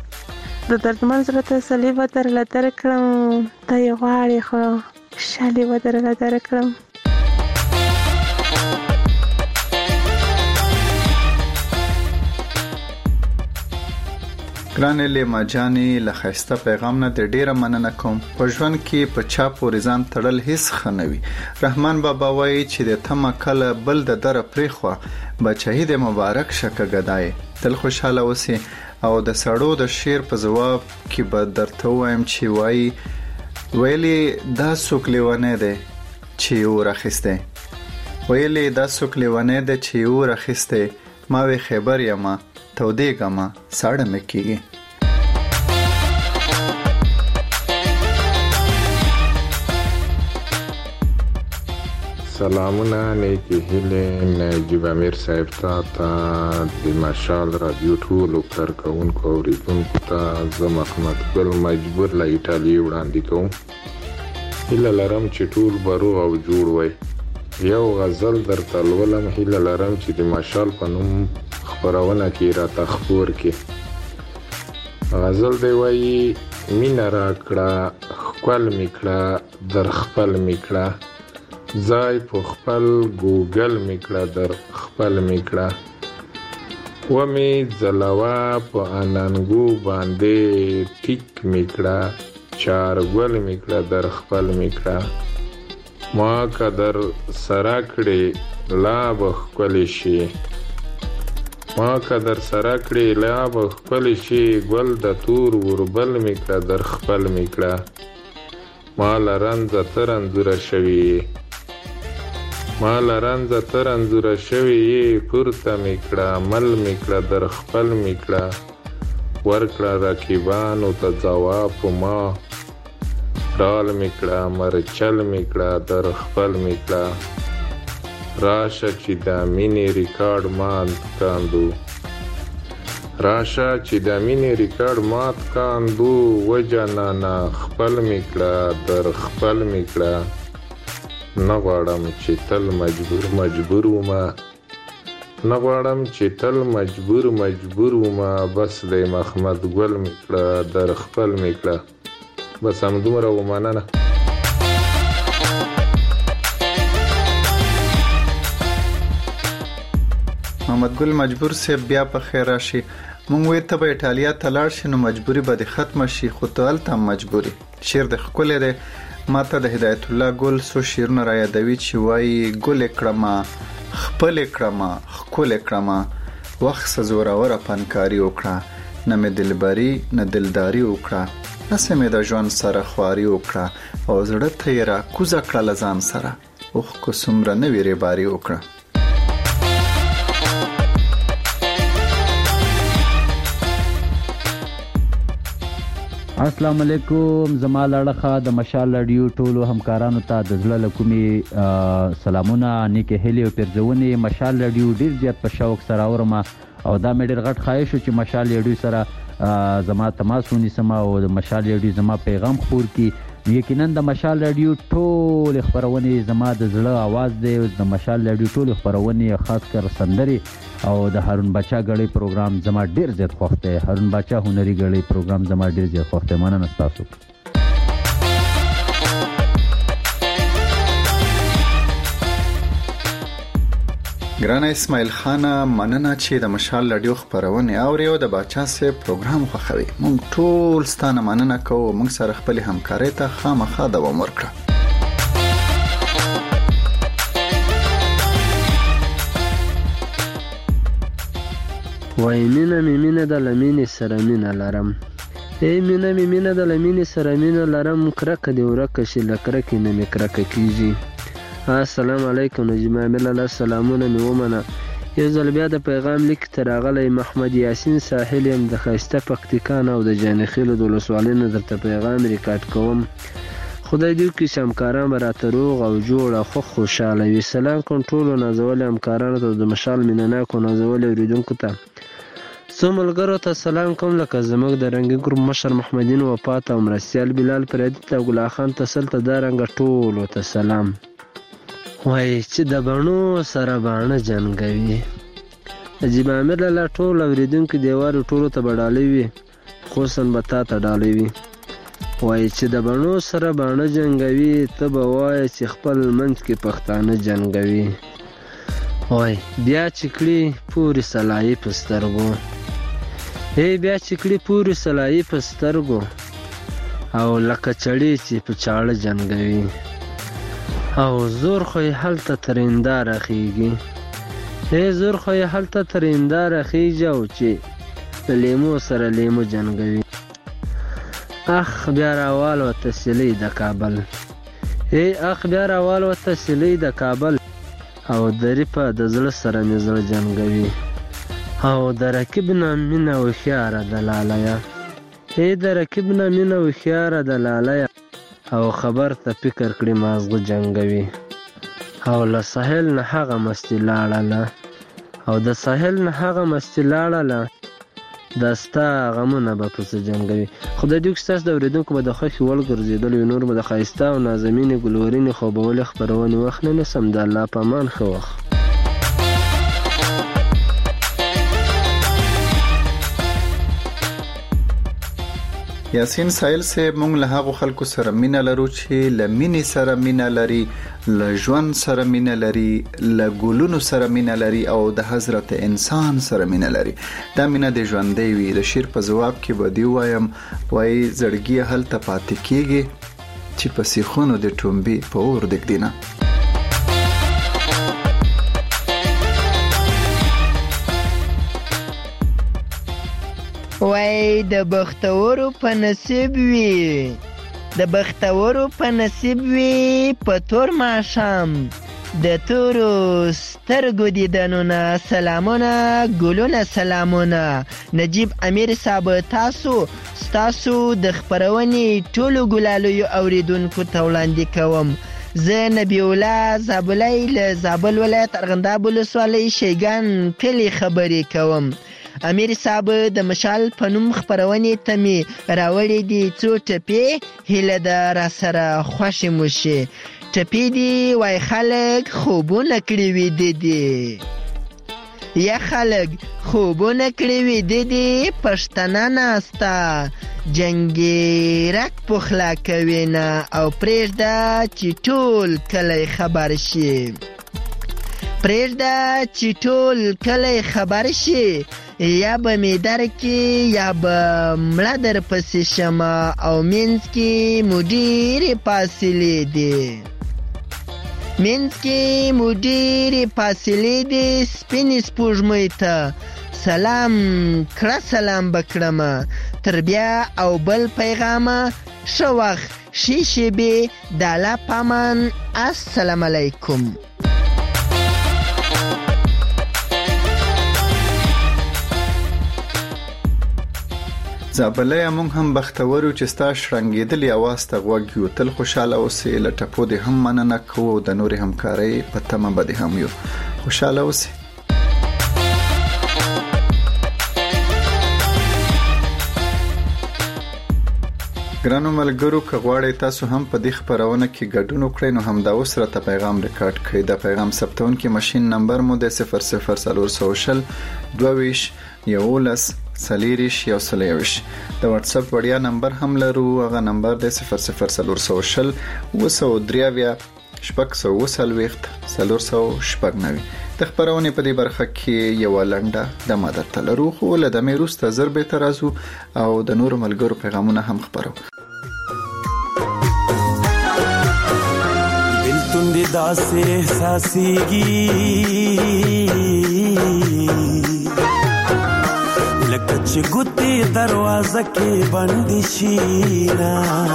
S13: د دردمن زړه تسلي به درله درې کړم ته یې غواړې خو خوشحالي به درله درې کړم
S4: ګرانې لیما جانې له ښایسته پیغام نه د ډیره مننه کوم په ژوند کې په چا پورې ځان تړل هیڅ ښه نه وي رحمان بابا وایي چې د تمه کله بل د دره پرېښوه بچهي د مبارک شکه ګدای تل خوشحاله اوسې او د سړو د شعر په جواب کې به درته وایم چې ویلي دا څوک لیونی دی چې یو راخسته ویلي دا څوک لیونی دی چې یو راخسته ما وی خبر یم تودې ګما ساړه مې کېږي
S18: سلامونه نیکی هیله نجیب امیر صاحب ته د مشال رادیو ټولو کارکوونکو اوریدونکو ته زه محمد ګل مجبور له ایټالیې وړاندې کوم هیله لرم چې ټول به روغ او جوړ وي یو غزل درته لولم هیله لرم چې د مشال په نوم خپرونه کې راته خپور کې غزل دی وایي مینه راکړه ښکل مې کړه در خپل مې کړه ځای په خپل ګوګل مې کړه در خپل مې کړه ومې ځلوه په اننګو باندې ټیک مې کړه چارګل مې کړه در خپل مې کړه ما که در سره کړې لا به ښکلې شي ما که در سره کړې لا به ښکلې شي ګل د تور وربل مې کړه در خپل مې کړه ما له رنځه ته رنځوره شوې مال رنځه تر انځوره شوې یې پورته مې کړه مل مې کړه در خپل مې کړه ورکړه رقیبانو ته ځواب په ما ډال مې کړه مرچل مې کړه در خپل مې کړه راشه چې د مینې ریکارډ مات کاندو راشه چې د مینې ریکارډ مات کاندو وجنانا خپل مې کړه در خپل مې کړه نه غواړم چې تل مجبور ومه نه غواړم چې تل مجبور ومه بس د محمد ګل مې کړه در خپل مې کړه بس همدومره ومننه
S4: محمد ګل مجبور سی بیا په خیر راشي مونږ وې ته په ایټالیا ته لاړ شي نو مجبوری به ختم شي خو ته هلته مجبوری شعر د ښکلی دی ماته د هدایت الله ګل څو شعرونه را یادوي چې وایي ګل کړمه خپل کړمه ښکل کړمه وخت څه زوروره فنکاري وکړه نه مې دلبري نه دلداري وکړه هسې مې د ژوند سره خواري وکړه او زړه ته یې را کوزه کړه له ځان سره اوښ که څومره نه وي رېباري وکړه
S19: السلام علیکم زما لړخه د مشال رادیو ټولو همکارانو ته د زړه له کومې سلامونه نیکې هیلې او پیرزونې مشال رادیو ډیر زیات په شوق سره اورم او دا مې ډیر غټ خواهش و چې مشال رادیو سره زما تماس ونیسم او د مشال رادیو زما پیغام خپور کی یقینا د مشال رادیو ټول خبرونه زما د زړه आवाज دی د مشال رادیو ټول خبرونه خاص کر سندري او د هارون بچا غړي پروګرام زما ډیر زیات خوښ دی هارون بچا هنري غړي پروګرام زما ډیر زیات خوښ دی مننه تاسو
S4: ګران اسماعیل خان مننه چې د مشال رادیو خبرونه اوري او د بچا سه پروګرام خوښوي مونږ ټول ستانه مننه کوو مونږ سره خپل همکاري ته خامخا دوام ورکړه
S20: وای مینه د لمینې سره مینه لرم ای مینه د لمینې سره مینه لرم کرکه دی ورکه شي لکرکه نه مې کرکه کیږي السلام علیکم نجمه ملل سلامونه مې ومنه یو ځل بیا د پیغام لیک تر راغلی محمد یاسین ساحل يم د خاسته پکتیکان او د جانخیل د ولسوالۍ نه درته پیغام ریکارډ کوم خدای دې کې شمکاران راته روغ او جوړ او خوشاله وي سلام کنټرول نازول همکارانو ته د مشال مینناکو نازول اوریدونکو ته سو ملګرو ته سلام کوم لکه زموږ د رنګي ګروپ مشر محمدین وفات او مرسیال بلال پردی ته ګلا خان تسل ته د رنګ ټول ته سلام وای چې د بڼو سره باڼه جنگوي عجیب امر له ټول اوریدونکو دیوار ټولو ته بډالې وي خصوصا بتا ته ډالې وي وای چې د بڼو سره باڼه جنگوي ته به وای چې خپل منځ کې پښتانه جنگوي وای بیا چکړي پوری سلای پسترګو بیا چکړي پوری سلای پسترګو او لکه چړې چې په چاړه جنگوي او زور خو حالت تریندار اخیږي زور خو حالت تریندار اخیږي او چې لیمو سره لیمو جنگوي اخ بیا راوال و تسلی د کابل اخ بیا راوال و تسلی د کابل او دری په د زړه سره مې زړه جنگوي او د رکبنا مینه و خيار د لالایا د رکبنا مینه و خيار د لالایا او خبر ته فکر کړی مازغه جنگوي او له ساحل نه هغه مستلاړه او د ساحل نه هغه مستلاړه دستا غمونه به پس جنگوي خدای دې ستاسو د اوریدونکو به د خوښي ول ګرځیدل نور به د خایسته او نازمین ګلورین خو به ول خبرونه وخت نه سم د الله په امان خو وخت
S4: یاسین سایل صاحب مونږ له هغو خلکو سره مینه لرو چې لمینې سره مینه لري له ژوند سره مینه لري له ګلونو سره مینه لري او د حضرت انسان سره مینه لري دا مینه د ژوندې وي د شیر په جواب کې به دی وایم وای زړګي هلته پاتې کیږي چې په سیخونو د ټومبي په اور دګدینه
S21: وای د بختورو په نصیب وي د بختورو په نصیب وي په تور ماښام د تورو سترګو دیدنونه سلامونه ګلونه سلامونه. نجیب امیر صاحب ستاسو د خپرونې ټولو ګلالیو اوریدونکو ته وړاندې کوم. زه نبی الله زابلی له زابل ولایت ارغنداب ولسوالۍ شیګان کلي خبرې کوم. امیر صاحب د مشال په نوم خپرونې ته مې راوړې دي څو ټپې، هیله ده راسره خوښې مو شي. ټپې دي وای خلک خوبونه کړي ویده دي، یا خلک خوبونه کړي ویده دي، پښتنه ناسته جنګیرک پخلا کوي نه او پرېږده چې ټول کلی خبر شي. پرېږده چې ټول کلی خبر شي، یا به مې درکې یا به مړه در پسې شمه او منځ کې مو ډېرې فاصلې دي. منځ کې مو ډېرې فاصلې دي. سپینې سپوږمۍ ته سلام کړه سلام به کړمه، تر بیا او بل پیغامه ښه وخت ښې شېبې د الله په امان. السلام علیکم.
S4: زابلی مونږ هم بختورو چې ستا شرنګېدلې اواز ته غوږ یو. تل خوشاله اوسې، له ټپو دې هم مننه کوو، د نورې همکارۍ په تمه به دې هم یو. خوشاله اوسې. ګرانو ملګرو، که غواړئ تاسو هم په دې خپرونه کې ګډون وکړئ نو همدا اوس راته پیغام ریکارډ کړئ. د پیغام ثبتونکي ماشین نمبر مو د 0040 22 11 سلیریش یو سلیوش. د واتس اپ وړیا نمبر هم لرو، هغه نمبر د 0040 203 شپږ 490. د خبرونه په دې برخه کې یو لنډه د مدد تلرو، خو له دمه روسته ضربه ترازو او د نور ملګرو پیغامونه هم خبرو.
S3: بلتون دې داسې احساسيږي لکه چې ګوتې دروازه کې بندي شي نا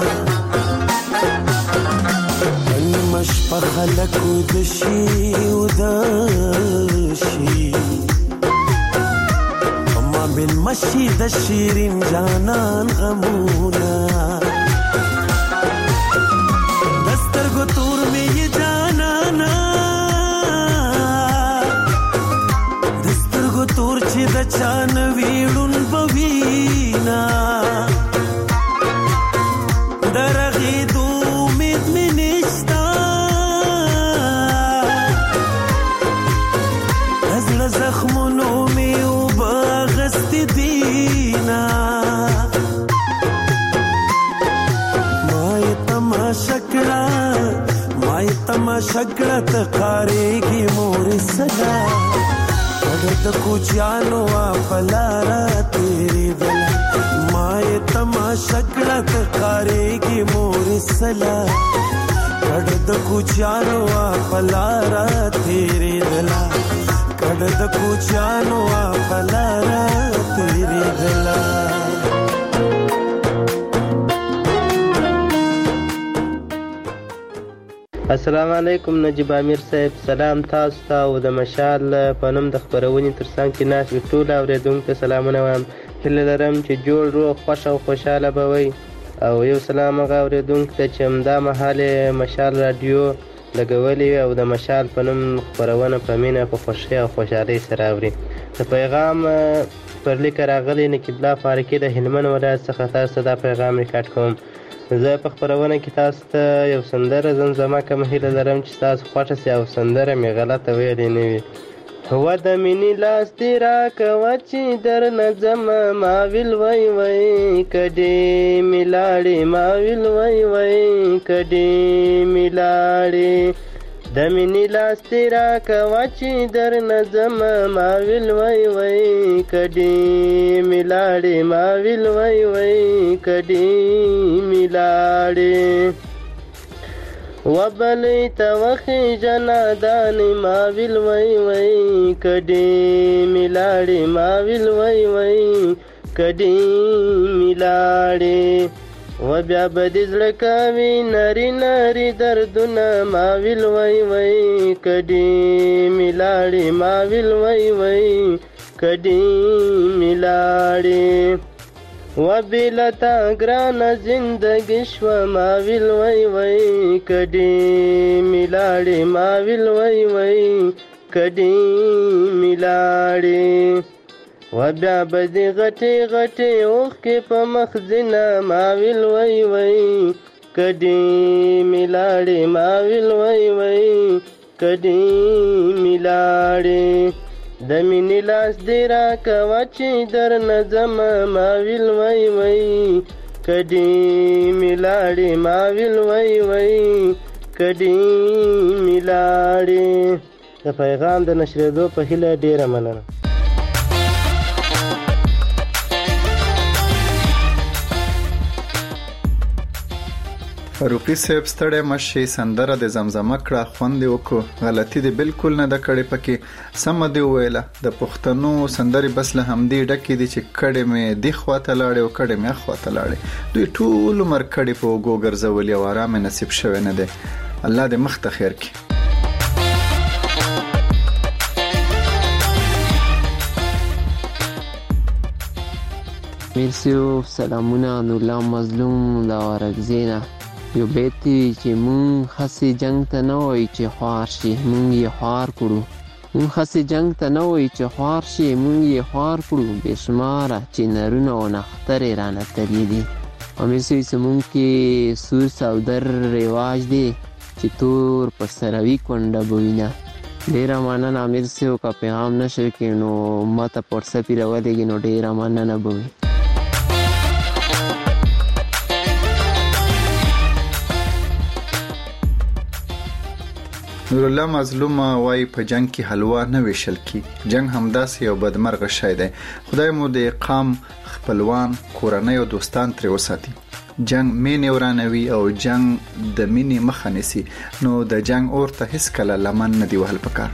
S3: مش په خلکو د شي او د شي اما بل مشي د شیرین جانان غمونا دسترګو تور مې جانانا دسترګو تور چې د چان ویړون بوینا درغې دو امید مې نشتا ازل زخمونو مې وبغست دینا مای تماشا کړه تقاریږي مور سلا د کوچانو افلارا تیری دل مای تماشا کړه تقاریږي مور سلا کډ د کوچانو افلارا تیری دل کډ د کوچانو افلارا تیری دل.
S22: السلام علیکم نجیب امیر صاحب، سلام تاسو ته او د مشال په نوم د خبرونې ترڅنګ کې ناست ټول اوریدونکو ته سلامونه وایم. هیله لرم چې جوړ روغ خوښ او خوشاله به وئ. او یو سلام هغه اوریدونکو ته چې همدا مهال مشال رادیو لګولې او د مشال په نوم خبرونه په مینه په خوښۍ او خوشحالۍ سره اوري. د پیغام پر لیک راغلی نقیب الله فاروقي د هلمند ولایت څخه تاسو ته دا پیغام ریکارډ کوم. زه په خبرونه کې تاسو ته یو سندره زمزمه کوم، هیله لرم چې تاسو خوښه سي او سندره مې غلطه ویلې نه وي. هو د مینې لاس دې راکوه چې درنه ځمه ما ویل وی وی کډې مې لاړې ما ویل وی وی کډې مې لاړې د مینې لاس دې راکوه چې درنه ځمه ما ویل وی وی کډې مې لاړې ما ویل وی وی کډې مې لاړې وبلی توخی جنادانی ما ویل وی وی کډې مې لاړې ما ویل وی وی کډې مې لاړې و بیا به دې زړه کوي نري نري دردونه ما ویل وای وای کډي میلاړې ما ویل وای وای کډي میلاړې و بلتا ګرانه زندګي شوه ما ویل وای وای کډي میلاړې ما ویل وای وای کډي میلاړې و بیا به دې غټې غټې اوښکې په مخ ځینه ما ویل وای وای کډي میلاړې ما ویل وای وای کډي میلاړې د مینې لاس دې راکوه چې درنه ځمه ما ویل وای وای کډي میلاړې ما ویل وای وای کډي میلاړې د پیغام د نشرېدو په هیله ډېره مننه.
S4: فاروقي صاحب ستړی مشي سندره د زمزمه کړه خوند وکړو غلطي دې بالکل نه د کړې پکې سم دی ویله د پښتنو سندري بس له همدې ډکې دي چې کړې مې دی خواته لاړې او کړې مې خواته لاړې دوی ټول عمر کړې په وګو ګرځولې او آرام نصیب شوی نه دی الله دې مخ ته خیر کړي.
S1: مرسی و سلامونه نورلا مظلوم دا ورکزینا یو بیتی چې مون خاصی جنگ ته نه وای چې خوار شي مون یې خوار کړو مون خاصی جنگ ته نه وای چې خوار شي مون یې خوار کړو بشماره چې نرونه او نخترې رانه تللی دي او مرسی سمون کې سور سودر رواج دی چې تور پر سروي کونډه بوینه ډیره مننه مرسی او کا پیغام نشر کې نو ماته پورسه پیرولېږي نو ډیره مننه بوي.
S4: نور الله مظلوم وای په جنگ کې حلوا نه ویشل کی جنگ همداسې یو بدمرغه شی دی خدای مو د قام خپلوان کورنۍ او دوستان تر وساتي جنگ مینې ورانوي او جنگ د مینې مخه نیسي نو د جنگ اورته هیڅ کله لمن نه دی وهل پکار.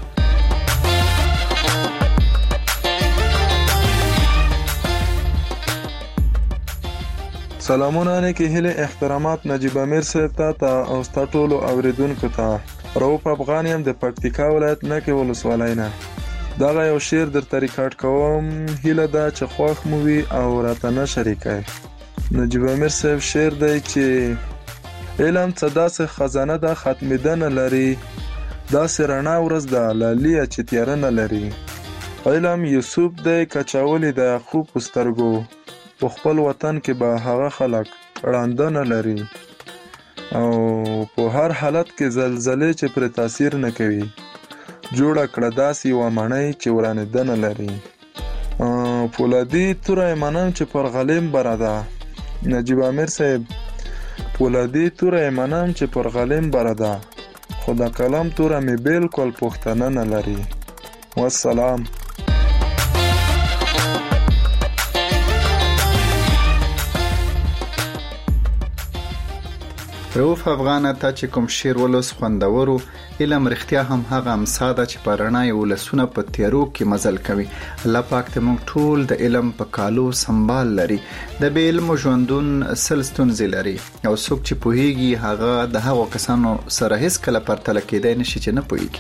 S2: سلامونه نه کې هله احترامات نجیب امیر صاحب ته او ستاسو اوریدونکو ته رؤف افغان یم د پکتیکا ولایت نه کې ولسوالۍ نه دا یو شعر درته ریکارډ کوم هله دا چې خوښ مو وي او راته نه شریکای. نجیب امیر صاحب شعر دی چې علم صدا سه خزانه ده ختمېدن لري دا سرنا ورځ ده لالیه چې تیار نه لري علم یوسف دی کچاولې د یعقوب پسترګو په خپل وطن کې به هغه خلک وړاندې نه لري او په هر حالت کې زلزلې چې پر تاثیر نه کوي جوړه کړه داسې و معنی چې ورانه دنه لري پولادي تورې منم چې پر غلیم براده نجیب امیر صاحب پولادي تورې منم چې پر غلیم براده خدا کلام تورې مې بالکل پښتنه نه لري والسلام.
S4: رؤف افغان ته چې کوم شعر ولوس خوندورو علم رښتیا هم هغه امساده چې پرنا یو لسونه په تیارو کې مزل کوي الله پاک ته موږ ټول د علم په کالو سنبال لري د به علم ژوندون سلستون زلري او څوک چې پوهیږي هغه د هغو کسانو سره هیڅ کله پرتله کېدای نشي چې نه پوهیږي.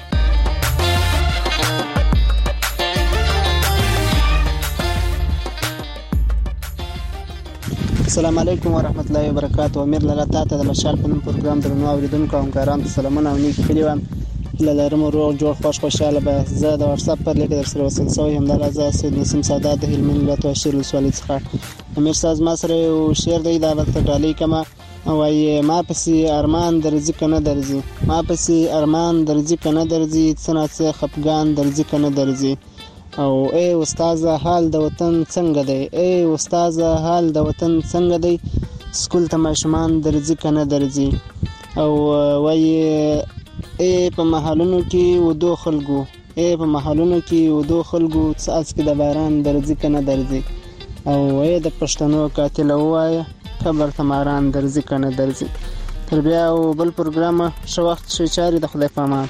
S23: السلام علیکم ورحمت الله وبرکاته. امیر لاله تاسو د مشال په نوم پروګرام درنو اوریدونکو او همکارانو ته سلامونه او نیک هیلې وایم. لرم روغ جوړ خوشاله به زه د واتس اپ پر لیک در سره وصل شوی هم د راځه سید نسیم سادات د هلمند ولایت شیر ولسوالۍ څخه. امیر صاحب ما سره یو شعر دی دا وخت ډالۍ کما وای ما پسې ارمان درځي کنه درځي ما پسې ارمان درځي کنه درځي څنګه خپګان درځي کنه درځي او اے استاد حال د وطن څنګه دی اے استاد حال د وطن څنګه دی سکول ته ماشومان درځي کنه درځي او وای اے په محلونو کې ودو خلګو اے په محلونو کې ودو خلګو څاڅ کې د باران درځي کنه درځي او اے د پښتنو قاتل وای خبر تماران درځي کنه درځي. تر بیا او بل پروګرام شو وخت شي چاري د خدای پامان.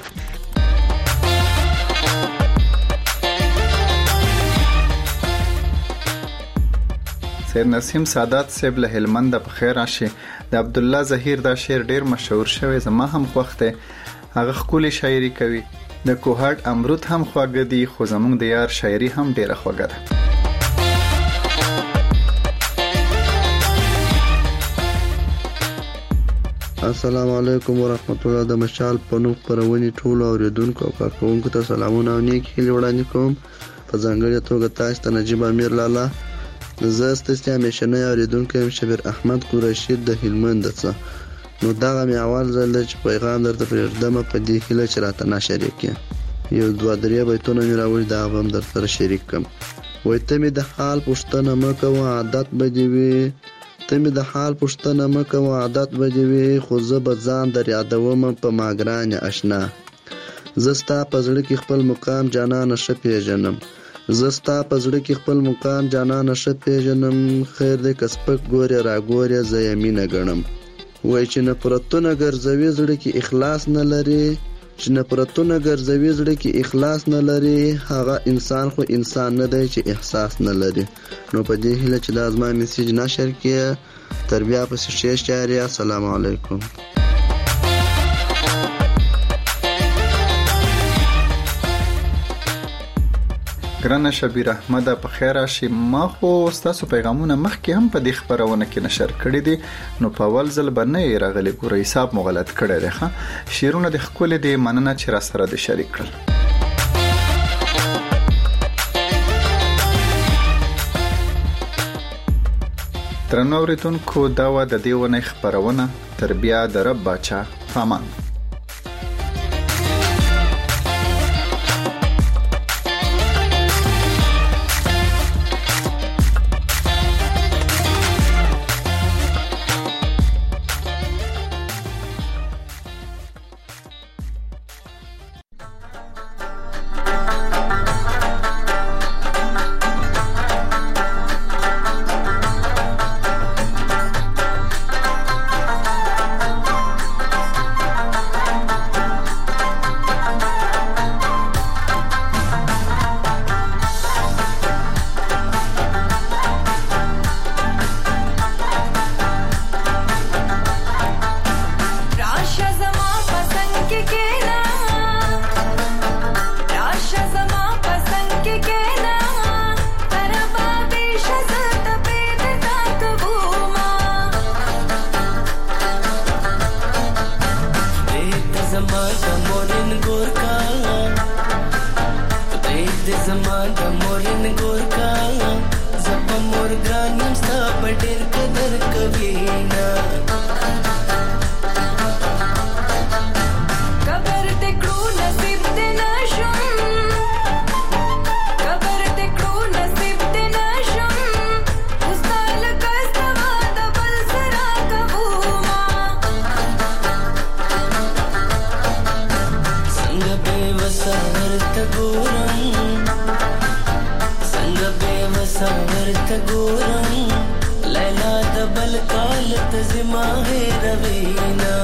S4: خیر نسیم سادات صاحب له هلمند په خیر راشي. د عبد الله ظهیر دا شعر ډیر مشهور شوی، زما هم خوښ دی. هغه ښکلې شاعري کوي. د کوهاټ امرود هم خواږه دي، خو زمونږ د یار شاعري هم ډیره خوږه ده.
S5: السلام علیکم ورحمت الله. د مشال په نوم خپرونې ټولو اوریدونکو او کارکوونکو ته سلامونه او نیک هیلې وړاندې کوم. په ځانګړې توګه تاسو ته نجیب امیر لالا. زه ستاسو همیشنی اوریدونکی یم شبیر احمد قریشي د هلمند څخه. نو دغه مې اول ځل دی چې پیغام درته پرېږدم په دې هیله چې راته نه شریک یې. یو دوه درې بیتونه مې راوړي، دا به هم درسره شریک کړم. وایي ته مې د حال پوښتنه مه کوه عادت به دې وي، ته مې د حال پوښتنه مه کوه عادت به دې وي، خو زه به ځان در یادوم په ما ګرانې اشنا. زه ستا په زړه کې خپل مقام جانانه ښه پېژنم، زه ستا په زړه کې خپل مقام جانانه ښه پېژنم. خیر دی که سپک ګورې را ګورې زه یې مینه ګڼم. وایي چې نفرتونه ګرځوي زړه کې اخلاص نه لري، چې نفرتونه ګرځوي زړه کې اخلاص نه لري، هغه انسان خو انسان نه دی چې احساس نه لري. نو په دې هیله چې دا زما میسیج نشر کړي. تر بیا پسې ښې شعري. السلام علیکم.
S4: ګرانه شبیر احمد په خیر راشي. ما خو ستاسو پیغامونه مخکې هم په دې خبرونه کې نشر کړي دي، نو په اول ځل باندې راغلي ګورې حساب مو غلط کړی دی. ښه شعرونه د ښکلې دي، مننه چې را سره د شریک کړل. درنو اوریدونکو دا و د دې ونې خبرونه. تر بیا د رب باچا پامان.
S3: ورته ګورم لیلا د بل کال ته زما هېروي نه